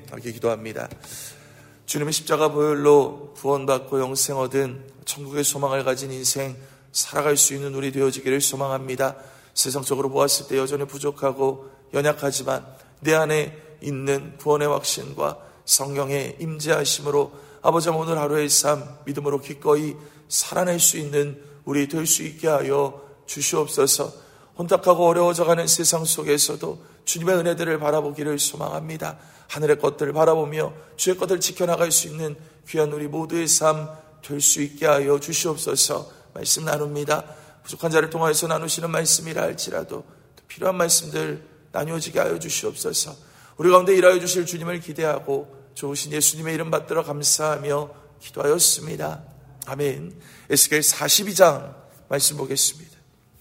하게 기도합니다. 주님의 십자가 보혈로 구원받고 영생 얻은 천국의 소망을 가진 인생 살아갈 수 있는 우리 되어지기를 소망합니다. 세상적으로 보았을 때 여전히 부족하고 연약하지만 내 안에 있는 구원의 확신과 성령의 임재하심으로 아버지 오늘 하루의 삶 믿음으로 기꺼이 살아낼 수 있는 우리 될 수 있게 하여 주시옵소서. 혼탁하고 어려워져가는 세상 속에서도 주님의 은혜들을 바라보기를 소망합니다. 하늘의 것들을 바라보며 주의 것들을 지켜나갈 수 있는 귀한 우리 모두의 삶 될 수 있게 하여 주시옵소서. 말씀 나눕니다. 부족한 자를 통하여서 나누시는 말씀이라 할지라도 필요한 말씀들 나누어지게 하여 주시옵소서. 우리 가운데 일하여 주실 주님을 기대하고 좋으신 예수님의 이름 받들어 감사하며 기도하였습니다. 아멘. 에스겔 42장 말씀 보겠습니다.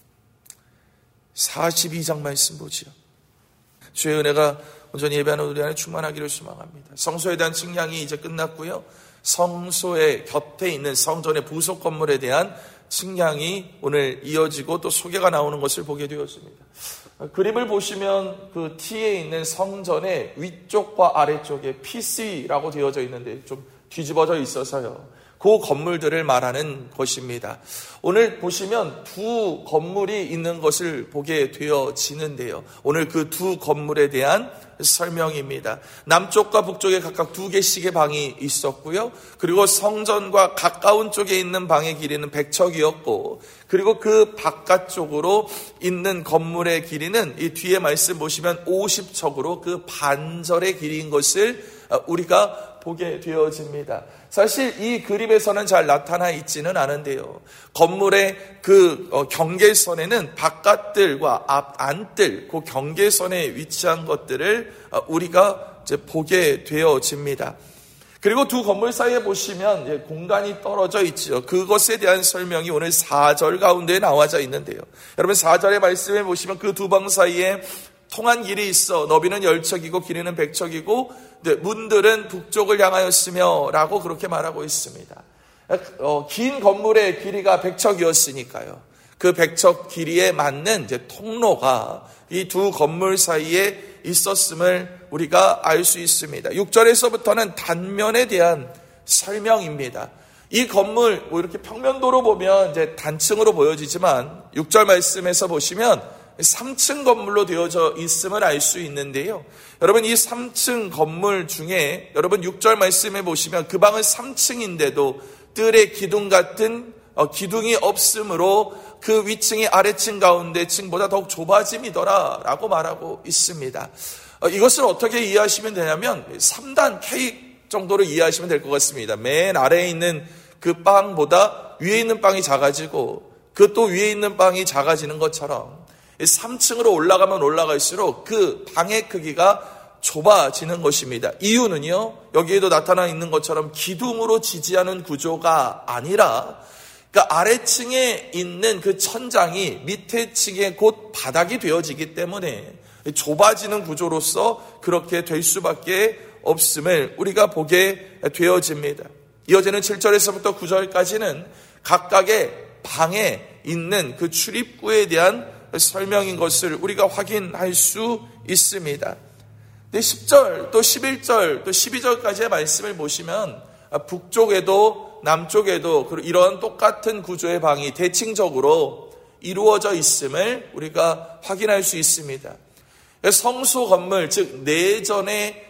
42장 말씀 보지요. 주의 은혜가 온전히 예배하는 우리 안에 충만하기를 소망합니다. 성소에 대한 측량이 이제 끝났고요. 성소의 곁에 있는 성전의 부속 건물에 대한 측량이 오늘 이어지고 또 소개가 나오는 것을 보게 되었습니다. 그림을 보시면 그 T에 있는 성전의 위쪽과 아래쪽에 PC라고 되어져 있는데 좀 뒤집어져 있어서요. 그 건물들을 말하는 것입니다. 오늘 보시면 두 건물이 있는 것을 보게 되어지는데요. 오늘 그 두 건물에 대한 설명입니다. 남쪽과 북쪽에 각각 2개씩의 방이 있었고요. 그리고 성전과 가까운 쪽에 있는 방의 길이는 100척이었고, 그리고 그 바깥쪽으로 있는 건물의 길이는 이 뒤에 말씀 보시면 50척으로 그 반절의 길이인 것을 우리가 보게 되어집니다. 사실 이 그림에서는 잘 나타나 있지는 않은데요. 건물의 그 경계선에는 바깥들과 안뜰, 그 경계선에 위치한 것들을 우리가 이제 보게 되어집니다. 그리고 두 건물 사이에 보시면 공간이 떨어져 있죠. 그것에 대한 설명이 오늘 4절 가운데 나와져 있는데요. 여러분 4절의 말씀에 보시면 그 두 방 사이에 통한 길이 있어 너비는 10척이고 길이는 100척이고 문들은 북쪽을 향하였으며 라고 그렇게 말하고 있습니다. 긴 건물의 길이가 100척이었으니까요. 그 100척 길이에 맞는 이제 통로가 이 두 건물 사이에 있었음을 우리가 알 수 있습니다. 6절에서부터는 단면에 대한 설명입니다. 이 건물 이렇게 평면도로 보면 이제 단층으로 보여지지만 6절 말씀에서 보시면 3층 건물로 되어져 있음을 알 수 있는데요. 여러분 이 3층 건물 중에 여러분 6절 말씀에 보시면 그 방은 3층인데도 뜰의 기둥 같은 기둥이 없으므로 그 위층이 아래층 가운데 층보다 더욱 좁아짐이더라 라고 말하고 있습니다. 이것을 어떻게 이해하시면 되냐면 3단 케이크 정도로 이해하시면 될 것 같습니다. 맨 아래에 있는 그 빵보다 위에 있는 빵이 작아지고 그 또 위에 있는 빵이 작아지는 것처럼 3층으로 올라가면 올라갈수록 그 방의 크기가 좁아지는 것입니다. 이유는요, 여기에도 나타나 있는 것처럼 기둥으로 지지하는 구조가 아니라 그러니까 아래층에 있는 그 천장이 밑에 층에 곧 바닥이 되어지기 때문에 좁아지는 구조로서 그렇게 될 수밖에 없음을 우리가 보게 되어집니다. 이어지는 7절에서부터 9절까지는 각각의 방에 있는 그 출입구에 대한 설명인 것을 우리가 확인할 수 있습니다. 10절 또 11절 또 12절까지의 말씀을 보시면 북쪽에도 남쪽에도 이런 똑같은 구조의 방이 대칭적으로 이루어져 있음을 우리가 확인할 수 있습니다. 성소 건물 즉 내전의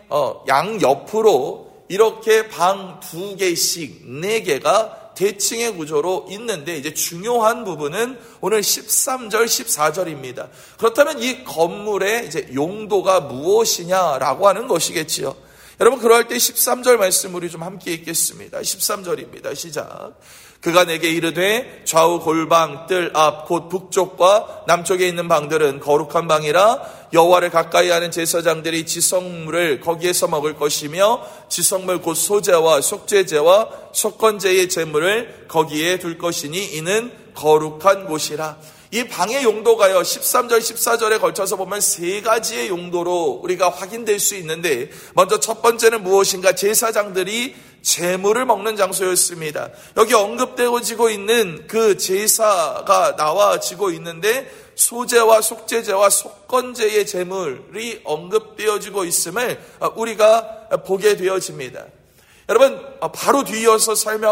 양옆으로 이렇게 방 2개씩 4개가 대칭의 구조로 있는데 이제 중요한 부분은 오늘 13절, 14절입니다. 그렇다면 이 건물의 이제 용도가 무엇이냐라고 하는 것이겠지요. 여러분 그럴 때 13절 말씀 우리 좀 함께 읽겠습니다. 13절입니다. 시작. 그가 내게 이르되 좌우 골방 뜰 앞 곧 북쪽과 남쪽에 있는 방들은 거룩한 방이라 여호와를 가까이 하는 제사장들이 지성물을 거기에서 먹을 것이며 지성물 곧 소제와 속죄제와 속건제의 제물을 거기에 둘 것이니 이는 거룩한 곳이라. 이 방의 용도가요 13절 14절에 걸쳐서 보면 3가지의 용도로 우리가 확인될 수 있는데 먼저 첫 번째는 무엇인가? 제사장들이 제물을 먹는 장소였습니다. 여기 언급되어지고 있는 그 제사가 나와지고 있는데 소제와 속죄제와 속건제의 제물이 언급되어지고 있음을 우리가 보게 되어집니다. 여러분, 바로 뒤이어서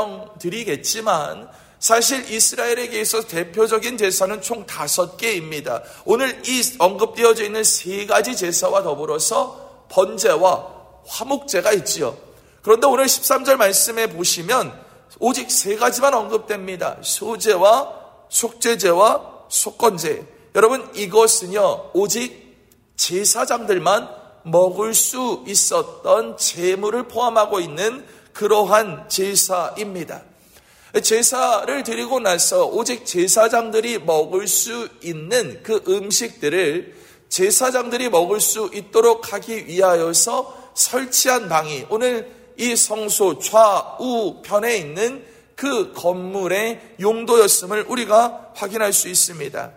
설명드리겠지만 사실 이스라엘에게 있어서 대표적인 제사는 총 5개입니다. 오늘 이 언급되어져 있는 3가지 제사와 더불어서 번제와 화목제가 있지요. 그런데 오늘 13절 말씀에 보시면 오직 3가지만 언급됩니다. 소제와 속죄제와 속건제. 여러분, 이것은요 오직 제사장들만 먹을 수 있었던 제물을 포함하고 있는 그러한 제사입니다. 제사를 드리고 나서 오직 제사장들이 먹을 수 있는 그 음식들을 제사장들이 먹을 수 있도록 하기 위하여서 설치한 방이 오늘 이 성소 좌우편에 있는 그 건물의 용도였음을 우리가 확인할 수 있습니다.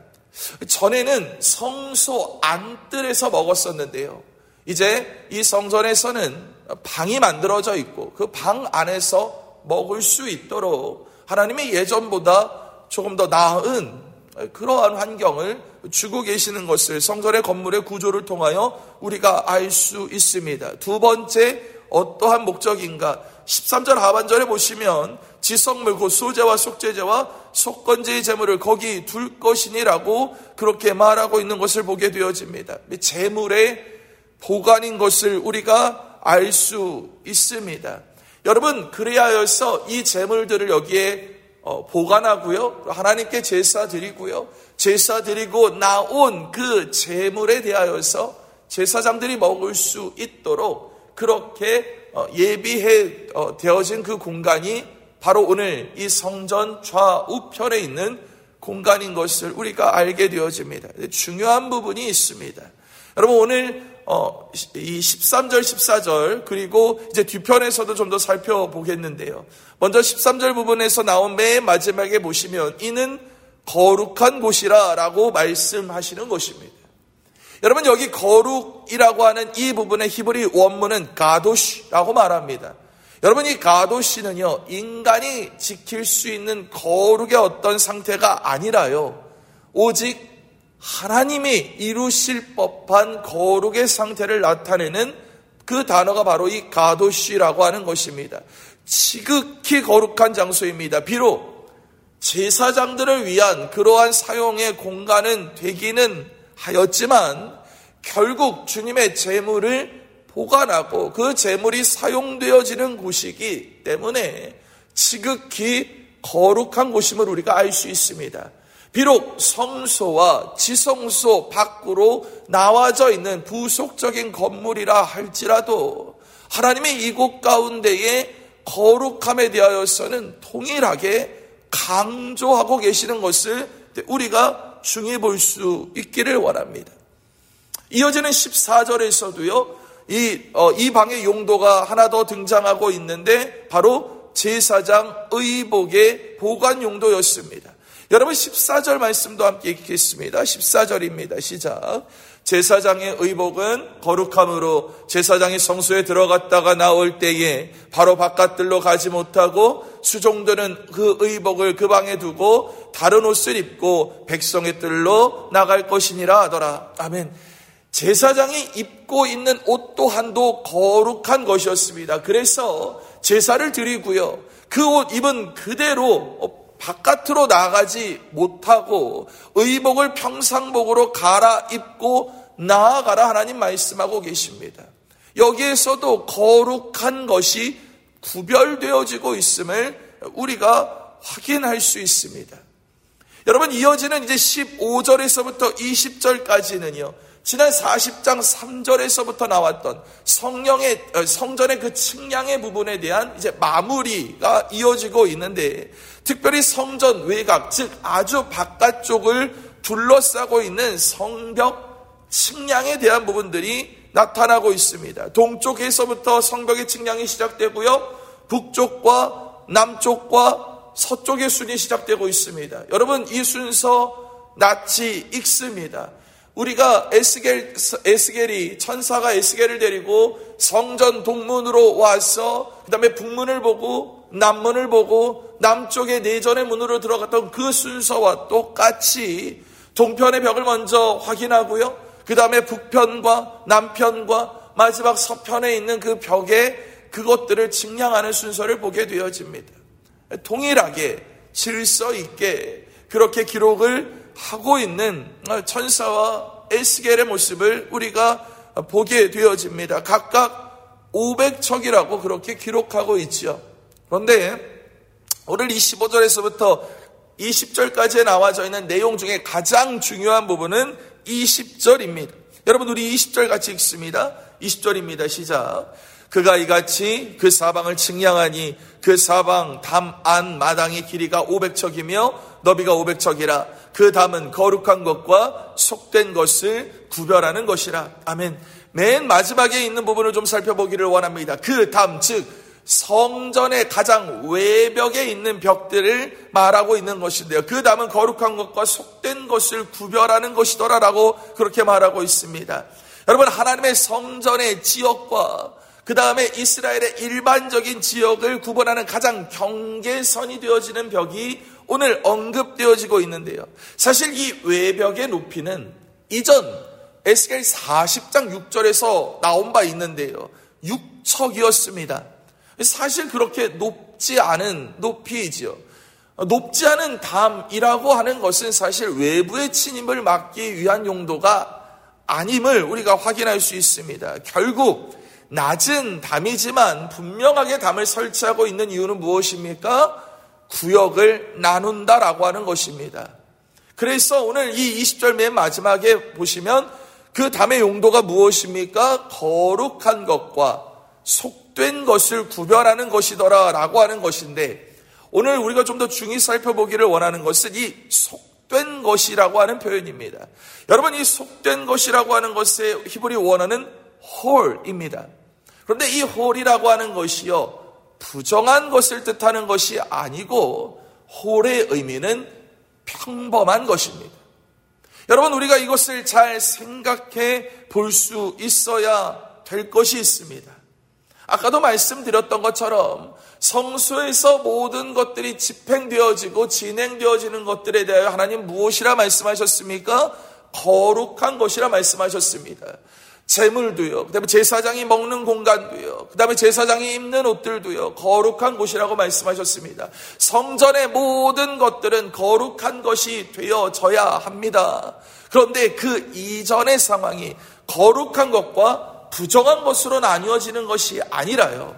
전에는 성소 안뜰에서 먹었었는데요. 이제 이 성전에서는 방이 만들어져 있고 그 방 안에서 먹을 수 있도록 하나님이 예전보다 조금 더 나은 그러한 환경을 주고 계시는 것을 성전의 건물의 구조를 통하여 우리가 알 수 있습니다. 두 번째, 어떠한 목적인가? 13절 하반절에 보시면 지성물 곧 소제와 속죄제와 속건제의 제물을 거기 둘 것이니라고 그렇게 말하고 있는 것을 보게 되어집니다. 제물의 보관인 것을 우리가 알 수 있습니다. 여러분, 그리하여서 이 제물들을 여기에 보관하고요, 하나님께 제사 드리고요, 제사 드리고 나온 그 제물에 대하여서 제사장들이 먹을 수 있도록 그렇게 예비해 되어진 그 공간이 바로 오늘 이 성전 좌우편에 있는 공간인 것을 우리가 알게 되어집니다. 중요한 부분이 있습니다. 여러분, 오늘 이 13절, 14절 그리고 이제 뒤편에서도 좀 더 살펴보겠는데요. 먼저 13절 부분에서 나온 맨 마지막에 보시면 이는 거룩한 곳이라 라고 말씀하시는 것입니다. 여러분, 여기 거룩이라고 하는 이 부분의 히브리 원문은 가도시라고 말합니다. 여러분, 이 가도시는요, 인간이 지킬 수 있는 거룩의 어떤 상태가 아니라요, 오직 하나님이 이루실 법한 거룩의 상태를 나타내는 그 단어가 바로 이 가도시라고 하는 것입니다. 지극히 거룩한 장소입니다. 비록 제사장들을 위한 그러한 사용의 공간은 되기는 하였지만 결국 주님의 제물을 보관하고 그 제물이 사용되어지는 곳이기 때문에 지극히 거룩한 곳임을 우리가 알 수 있습니다. 비록 성소와 지성소 밖으로 나와져 있는 부속적인 건물이라 할지라도 하나님의 이곳 가운데에 거룩함에 대하여서는 동일하게 강조하고 계시는 것을 우리가 중히 볼 수 있기를 원합니다. 이어지는 14절에서도요, 이 방의 용도가 하나 더 등장하고 있는데 바로 제사장 의복의 보관 용도였습니다. 여러분, 14절 말씀도 함께 읽겠습니다. 14절입니다. 시작. 제사장의 의복은 거룩함으로 제사장이 성소에 들어갔다가 나올 때에 바로 바깥들로 가지 못하고 수종들은 그 의복을 그 방에 두고 다른 옷을 입고 백성의 뜰로 나갈 것이니라 하더라. 아멘. 제사장이 입고 있는 옷 또한도 거룩한 것이었습니다. 그래서 제사를 드리고요, 그 옷 입은 그대로 바깥으로 나가지 못하고 의복을 평상복으로 갈아입고 나아가라 하나님 말씀하고 계십니다. 여기에서도 거룩한 것이 구별되어지고 있음을 우리가 확인할 수 있습니다. 여러분, 이어지는 이제 15절에서부터 20절까지는요, 지난 40장 3절에서부터 나왔던 성전의 그 측량의 부분에 대한 이제 마무리가 이어지고 있는데, 특별히 성전 외곽, 즉 아주 바깥쪽을 둘러싸고 있는 성벽 측량에 대한 부분들이 나타나고 있습니다. 동쪽에서부터 성벽의 측량이 시작되고요, 북쪽과 남쪽과 서쪽의 순이 시작되고 있습니다. 여러분, 이 순서 낯이 익습니다. 우리가 에스겔이, 천사가 에스겔을 데리고 성전 동문으로 와서 그 다음에 북문을 보고 남문을 보고 남쪽의 내전의 문으로 들어갔던 그 순서와 똑같이 동편의 벽을 먼저 확인하고요. 그 다음에 북편과 남편과 마지막 서편에 있는 그 벽에 그것들을 측량하는 순서를 보게 되어집니다. 동일하게 질서 있게 그렇게 기록을 하고 있는 천사와 에스겔의 모습을 우리가 보게 되어집니다. 각각 500척이라고 그렇게 기록하고 있죠. 그런데 오늘 이 15절에서부터 20절까지에 나와져 있는 내용 중에 가장 중요한 부분은 20절입니다. 여러분, 우리 20절 같이 읽습니다. 20절입니다. 시작. 그가 이같이 그 사방을 측량하니 그 사방 담 안 마당의 길이가 500척이며 너비가 500척이라. 그 담은 거룩한 것과 속된 것을 구별하는 것이라. 아멘. 맨 마지막에 있는 부분을 좀 살펴보기를 원합니다. 그 담, 즉 성전의 가장 외벽에 있는 벽들을 말하고 있는 것인데요. 그 담은 거룩한 것과 속된 것을 구별하는 것이더라라고 그렇게 말하고 있습니다. 여러분, 하나님의 성전의 지역과 그 다음에 이스라엘의 일반적인 지역을 구분하는 가장 경계선이 되어지는 벽이 오늘 언급되어지고 있는데요. 사실 이 외벽의 높이는 이전 에스겔 40장 6절에서 나온 바 있는데요. 6척이었습니다. 사실 그렇게 높지 않은 높이이지요. 높지 않은 담이라고 하는 것은 사실 외부의 침입을 막기 위한 용도가 아님을 우리가 확인할 수 있습니다. 결국 낮은 담이지만 분명하게 담을 설치하고 있는 이유는 무엇입니까? 구역을 나눈다라고 하는 것입니다. 그래서 오늘 이 20절 맨 마지막에 보시면 그 담의 용도가 무엇입니까? 거룩한 것과 속된 것을 구별하는 것이더라라고 하는 것인데, 오늘 우리가 좀 더 중히 살펴보기를 원하는 것은 이 속된 것이라고 하는 표현입니다. 여러분, 이 속된 것이라고 하는 것의 히브리 원어는 홀입니다. 그런데 이 홀이라고 하는 것이요, 부정한 것을 뜻하는 것이 아니고 홀의 의미는 평범한 것입니다. 여러분, 우리가 이것을 잘 생각해 볼 수 있어야 될 것이 있습니다. 아까도 말씀드렸던 것처럼 성소에서 모든 것들이 집행되어지고 진행되어지는 것들에 대하여 하나님 무엇이라 말씀하셨습니까? 거룩한 것이라 말씀하셨습니다. 제물도요, 그 다음에 제사장이 먹는 공간도요, 그 다음에 제사장이 입는 옷들도요, 거룩한 곳이라고 말씀하셨습니다. 성전의 모든 것들은 거룩한 것이 되어져야 합니다. 그런데 그 이전의 상황이 거룩한 것과 부정한 것으로 나뉘어지는 것이 아니라요,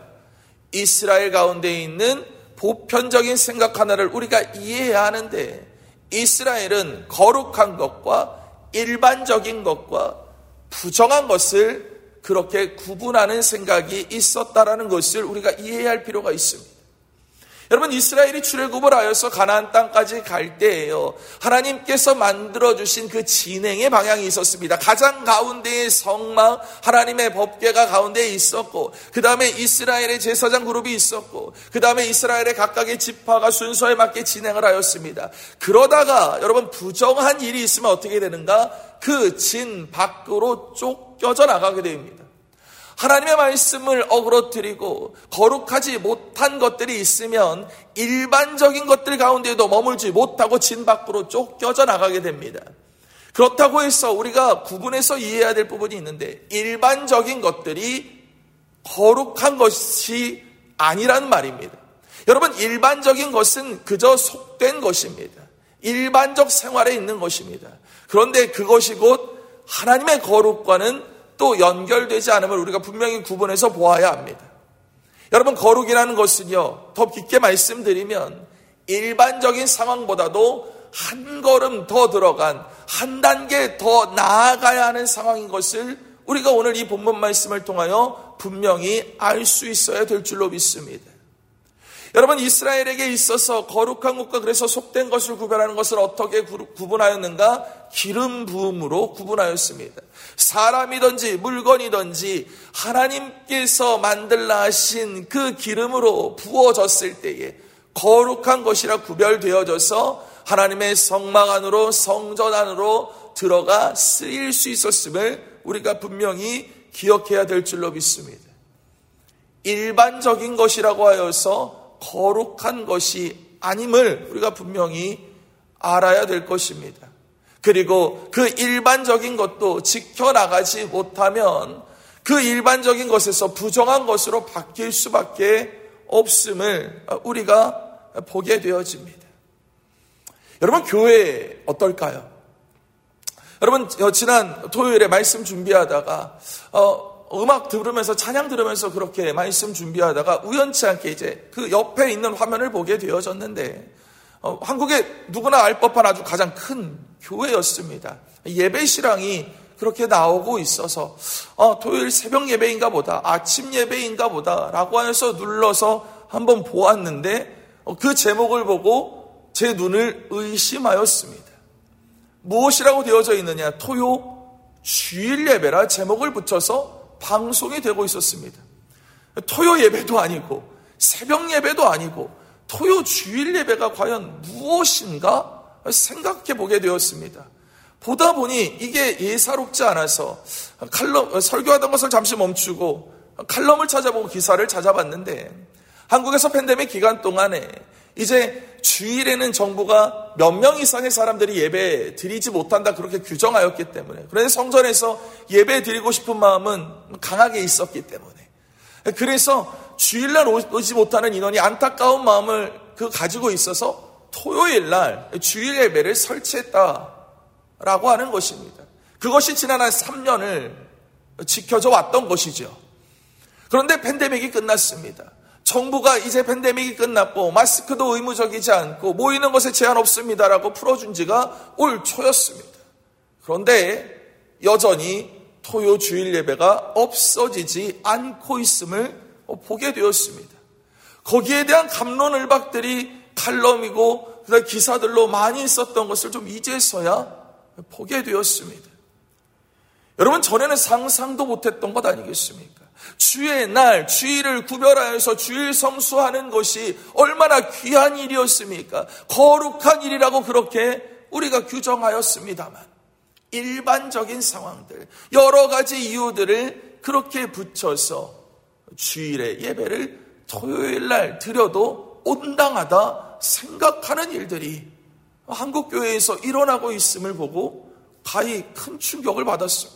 이스라엘 가운데 있는 보편적인 생각 하나를 우리가 이해해야 하는데, 이스라엘은 거룩한 것과 일반적인 것과 부정한 것을 그렇게 구분하는 생각이 있었다라는 것을 우리가 이해해야 할 필요가 있습니다. 여러분, 이스라엘이 출애굽을 하여서 가나안 땅까지 갈 때에요, 하나님께서 만들어주신 그 진행의 방향이 있었습니다. 가장 가운데의 성막, 하나님의 법궤가 가운데에 있었고, 그 다음에 이스라엘의 제사장 그룹이 있었고, 그 다음에 이스라엘의 각각의 지파가 순서에 맞게 진행을 하였습니다. 그러다가 여러분, 부정한 일이 있으면 어떻게 되는가? 그 진 밖으로 쫓겨져 나가게 됩니다. 하나님의 말씀을 어그러뜨리고 거룩하지 못한 것들이 있으면 일반적인 것들 가운데도 머물지 못하고 진 밖으로 쫓겨져 나가게 됩니다. 그렇다고 해서 우리가 구분해서 이해해야 될 부분이 있는데, 일반적인 것들이 거룩한 것이 아니란 말입니다. 여러분, 일반적인 것은 그저 속된 것입니다. 일반적 생활에 있는 것입니다. 그런데 그것이 곧 하나님의 거룩과는 또 연결되지 않음을 우리가 분명히 구분해서 보아야 합니다. 여러분, 거룩이라는 것은요, 더 깊게 말씀드리면 일반적인 상황보다도 한 걸음 더 들어간, 한 단계 더 나아가야 하는 상황인 것을 우리가 오늘 이 본문 말씀을 통하여 분명히 알 수 있어야 될 줄로 믿습니다. 여러분, 이스라엘에게 있어서 거룩한 것과 그래서 속된 것을 구별하는 것을 어떻게 구분하였는가? 기름 부음으로 구분하였습니다. 사람이든지 물건이든지 하나님께서 만들라 하신 그 기름으로 부어졌을 때에 거룩한 것이라 구별되어져서 하나님의 성막 안으로, 성전 안으로 들어가 쓰일 수 있었음을 우리가 분명히 기억해야 될 줄로 믿습니다. 일반적인 것이라고 하여서 거룩한 것이 아님을 우리가 분명히 알아야 될 것입니다. 그리고 그 일반적인 것도 지켜나가지 못하면 그 일반적인 것에서 부정한 것으로 바뀔 수밖에 없음을 우리가 보게 되어집니다. 여러분, 교회 어떨까요? 여러분, 지난 토요일에 말씀 준비하다가 음악 들으면서, 찬양 들으면서 그렇게 말씀 준비하다가 우연치 않게 이제 그 옆에 있는 화면을 보게 되어졌는데, 한국에 누구나 알 법한 아주 가장 큰 교회였습니다. 예배 실황이 그렇게 나오고 있어서 토요일 새벽 예배인가 보다, 아침 예배인가 보다 라고 해서 눌러서 한번 보았는데, 그 제목을 보고 제 눈을 의심하였습니다. 무엇이라고 되어져 있느냐? 토요 주일 예배라 제목을 붙여서 방송이 되고 있었습니다. 토요 예배도 아니고 새벽 예배도 아니고 토요 주일 예배가 과연 무엇인가 생각해 보게 되었습니다. 보다 보니 이게 예사롭지 않아서 설교하던 것을 잠시 멈추고 칼럼을 찾아보고 기사를 찾아봤는데, 한국에서 팬데믹 기간 동안에 이제 주일에는 정부가 몇 명 이상의 사람들이 예배 드리지 못한다 그렇게 규정하였기 때문에, 그래서 성전에서 예배 드리고 싶은 마음은 강하게 있었기 때문에, 그래서 주일날 오지 못하는 인원이 안타까운 마음을 가지고 있어서 토요일날 주일 예배를 설치했다라고 하는 것입니다. 그것이 지난 한 3년을 지켜져 왔던 것이죠. 그런데 팬데믹이 끝났습니다. 정부가 이제 팬데믹이 끝났고 마스크도 의무적이지 않고 모이는 것에 제한 없습니다라고 풀어준 지가 올 초였습니다. 그런데 여전히 토요 주일 예배가 없어지지 않고 있음을 보게 되었습니다. 거기에 대한 갑론을박들이 칼럼이고 그다음 기사들로 많이 있었던 것을 좀 이제서야 보게 되었습니다. 여러분, 전에는 상상도 못했던 것 아니겠습니까? 주의 날, 주일을 구별하여서 주일 성수하는 것이 얼마나 귀한 일이었습니까? 거룩한 일이라고 그렇게 우리가 규정하였습니다만, 일반적인 상황들, 여러 가지 이유들을 그렇게 붙여서 주일의 예배를 토요일날 드려도 온당하다 생각하는 일들이 한국 교회에서 일어나고 있음을 보고 가히 큰 충격을 받았습니다.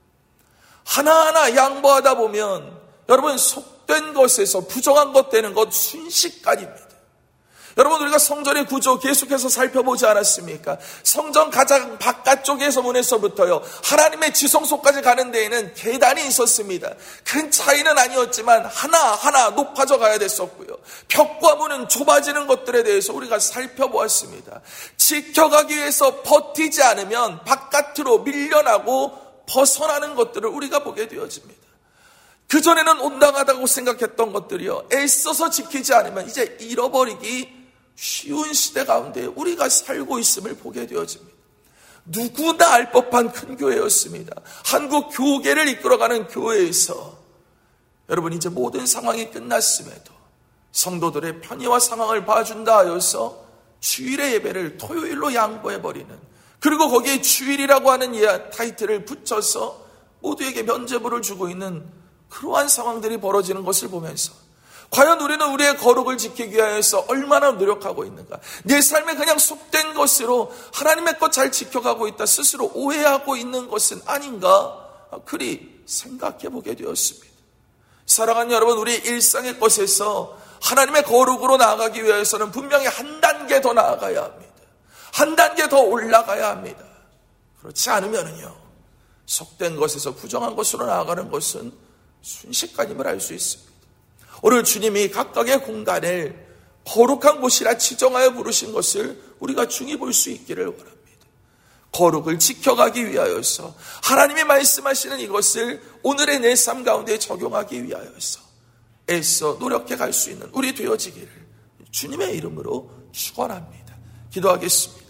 하나하나 양보하다 보면 여러분, 속된 것에서 부정한 것 되는 것 순식간입니다. 여러분, 우리가 성전의 구조 계속해서 살펴보지 않았습니까? 성전 가장 바깥쪽에서 문에서부터요, 하나님의 지성소까지 가는 데에는 계단이 있었습니다. 큰 차이는 아니었지만 하나하나 높아져 가야 됐었고요. 벽과 문은 좁아지는 것들에 대해서 우리가 살펴보았습니다. 지켜가기 위해서 버티지 않으면 바깥으로 밀려나고 벗어나는 것들을 우리가 보게 되어집니다. 그전에는 온당하다고 생각했던 것들이요, 애써서 지키지 않으면 이제 잃어버리기 쉬운 시대 가운데 우리가 살고 있음을 보게 되어집니다. 누구나 알 법한 큰 교회였습니다. 한국 교계를 이끌어가는 교회에서 여러분, 이제 모든 상황이 끝났음에도 성도들의 편의와 상황을 봐준다 하여서 주일의 예배를 토요일로 양보해버리는, 그리고 거기에 주일이라고 하는 타이틀을 붙여서 모두에게 면죄부를 주고 있는 그러한 상황들이 벌어지는 것을 보면서, 과연 우리는 우리의 거룩을 지키기 위해서 얼마나 노력하고 있는가? 내 삶에 그냥 속된 것으로 하나님의 것 잘 지켜가고 있다 스스로 오해하고 있는 것은 아닌가? 그리 생각해 보게 되었습니다. 사랑하는 여러분, 우리 일상의 것에서 하나님의 거룩으로 나아가기 위해서는 분명히 한 단계 더 나아가야 합니다. 한 단계 더 올라가야 합니다. 그렇지 않으면요, 속된 것에서 부정한 것으로 나아가는 것은 순식간임을 알 수 있습니다. 오늘 주님이 각각의 공간을 거룩한 곳이라 지정하여 부르신 것을 우리가 중히 볼 수 있기를 원합니다. 거룩을 지켜가기 위하여서, 하나님이 말씀하시는 이것을 오늘의 내 삶 가운데 적용하기 위하여서 애써 노력해 갈 수 있는 우리 되어지기를 주님의 이름으로 축원합니다. 기도하겠습니다.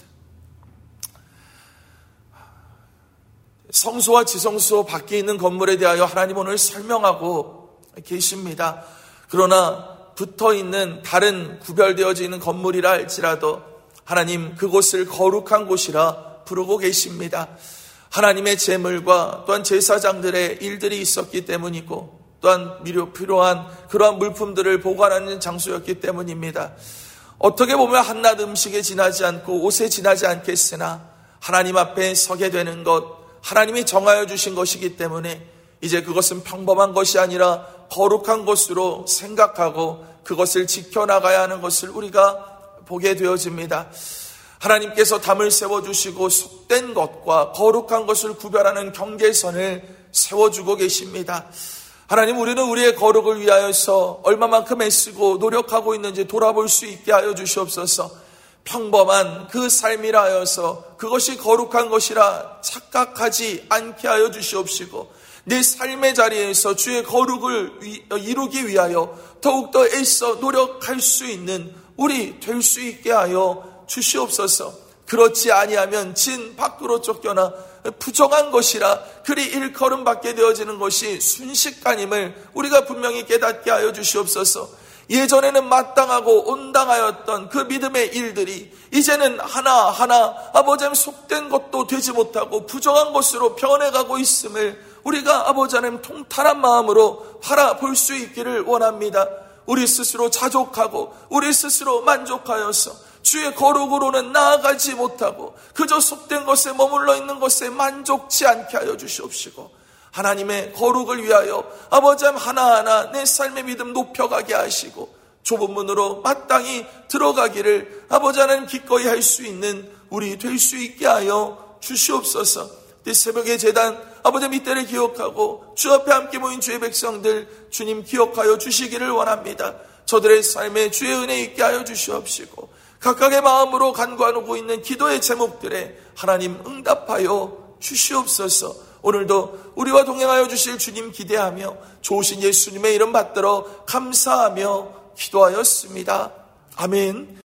성소와 지성소 밖에 있는 건물에 대하여 하나님 오늘 설명하고 계십니다. 그러나 붙어있는 다른 구별되어져 있는 건물이라 할지라도 하나님, 그곳을 거룩한 곳이라 부르고 계십니다. 하나님의 제물과 또한 제사장들의 일들이 있었기 때문이고, 또한 필요한 그러한 물품들을 보관하는 장소였기 때문입니다. 어떻게 보면 한낱 음식에 지나지 않고 옷에 지나지 않겠으나 하나님 앞에 서게 되는 것, 하나님이 정하여 주신 것이기 때문에 이제 그것은 평범한 것이 아니라 거룩한 것으로 생각하고 그것을 지켜나가야 하는 것을 우리가 보게 되어집니다. 하나님께서 담을 세워주시고 속된 것과 거룩한 것을 구별하는 경계선을 세워주고 계십니다. 하나님, 우리는 우리의 거룩을 위하여서 얼마만큼 애쓰고 노력하고 있는지 돌아볼 수 있게 하여 주시옵소서. 평범한 그 삶이라 하여서 그것이 거룩한 것이라 착각하지 않게 하여 주시옵시고, 내 삶의 자리에서 주의 거룩을 이루기 위하여 더욱더 애써 노력할 수 있는 우리 될 수 있게 하여 주시옵소서. 그렇지 아니하면 진 밖으로 쫓겨나 부정한 것이라 그리 일컬음 받게 되어지는 것이 순식간임을 우리가 분명히 깨닫게 하여 주시옵소서. 예전에는 마땅하고 온당하였던 그 믿음의 일들이 이제는 하나하나 아버지 속된 것도 되지 못하고 부정한 것으로 변해가고 있음을 우리가 아버지 하나님 통탄한 마음으로 바라볼 수 있기를 원합니다. 우리 스스로 자족하고 우리 스스로 만족하여서 주의 거룩으로는 나아가지 못하고 그저 속된 것에 머물러 있는 것에 만족치 않게 하여 주시옵시고, 하나님의 거룩을 위하여 아버지 하나하나 내 삶의 믿음 높여가게 하시고 좁은 문으로 마땅히 들어가기를 아버지 하나님 기꺼이 할 수 있는 우리 될 수 있게 하여 주시옵소서. 이 새벽의 제단 아버지 밑대를 기억하고 주 앞에 함께 모인 주의 백성들 주님 기억하여 주시기를 원합니다. 저들의 삶에 주의 은혜 있게 하여 주시옵시고, 각각의 마음으로 간구하고 있는 기도의 제목들에 하나님 응답하여 주시옵소서. 오늘도 우리와 동행하여 주실 주님 기대하며 좋으신 예수님의 이름 받들어 감사하며 기도하였습니다. 아멘.